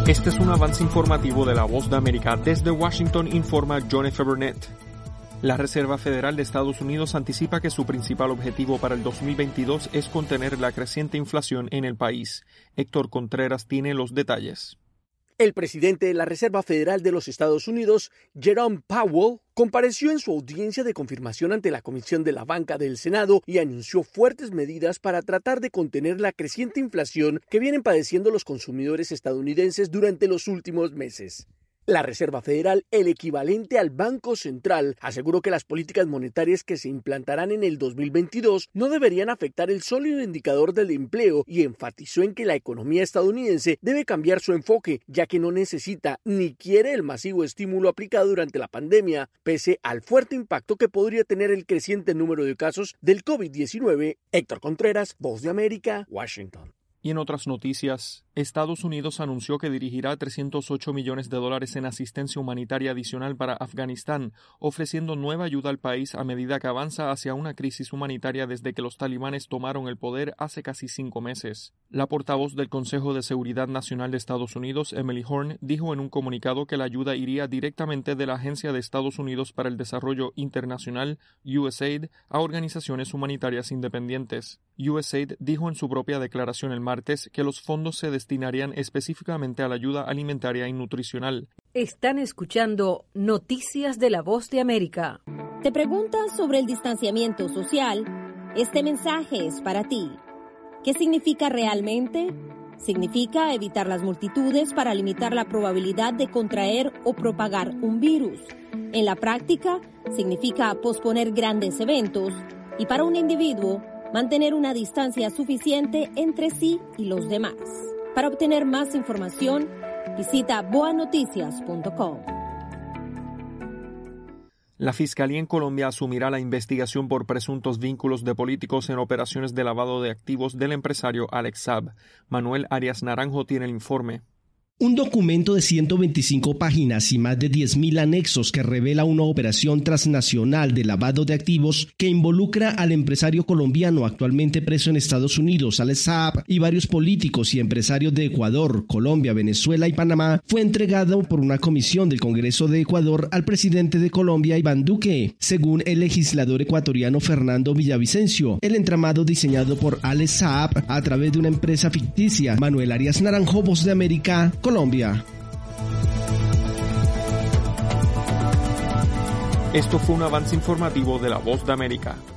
Este es un avance informativo de La Voz de América. Desde Washington informa John F. Burnett. La Reserva Federal de Estados Unidos anticipa que su principal objetivo para el 2022 es contener la creciente inflación en el país. Héctor Contreras tiene los detalles. El presidente de la Reserva Federal de los Estados Unidos, Jerome Powell, compareció en su audiencia de confirmación ante la Comisión de la Banca del Senado y anunció fuertes medidas para tratar de contener la creciente inflación que vienen padeciendo los consumidores estadounidenses durante los últimos meses. La Reserva Federal, el equivalente al Banco Central, aseguró que las políticas monetarias que se implantarán en el 2022 no deberían afectar el sólido indicador del empleo y enfatizó en que la economía estadounidense debe cambiar su enfoque, ya que no necesita ni quiere el masivo estímulo aplicado durante la pandemia, pese al fuerte impacto que podría tener el creciente número de casos del COVID-19. Héctor Contreras, Voz de América, Washington. Y en otras noticias, Estados Unidos anunció que dirigirá $308 millones en asistencia humanitaria adicional para Afganistán, ofreciendo nueva ayuda al país a medida que avanza hacia una crisis humanitaria desde que los talibanes tomaron el poder hace casi 5 meses. La portavoz del Consejo de Seguridad Nacional de Estados Unidos, Emily Horne, dijo en un comunicado que la ayuda iría directamente de la Agencia de Estados Unidos para el Desarrollo Internacional, USAID, a organizaciones humanitarias independientes. USAID dijo en su propia declaración el martes que los fondos se destinarían específicamente a la ayuda alimentaria y nutricional. Están escuchando Noticias de La Voz de América. ¿Te preguntas sobre el distanciamiento social? Este mensaje es para ti. ¿Qué significa realmente? Significa evitar las multitudes para limitar la probabilidad de contraer o propagar un virus. En la práctica, significa posponer grandes eventos y para un individuo, mantener una distancia suficiente entre sí y los demás. Para obtener más información, visita boanoticias.com. La Fiscalía en Colombia asumirá la investigación por presuntos vínculos de políticos en operaciones de lavado de activos del empresario Alex Saab. Manuel Arias Naranjo tiene el informe. Un documento de 125 páginas y más de 10.000 anexos que revela una operación transnacional de lavado de activos que involucra al empresario colombiano actualmente preso en Estados Unidos, Alex Saab, y varios políticos y empresarios de Ecuador, Colombia, Venezuela y Panamá, fue entregado por una comisión del Congreso de Ecuador al presidente de Colombia, Iván Duque. Según el legislador ecuatoriano Fernando Villavicencio, el entramado diseñado por Alex Saab a través de una empresa ficticia. Manuel Arias Naranjo, Voz de América, Colombia. Esto fue un avance informativo de La Voz de América.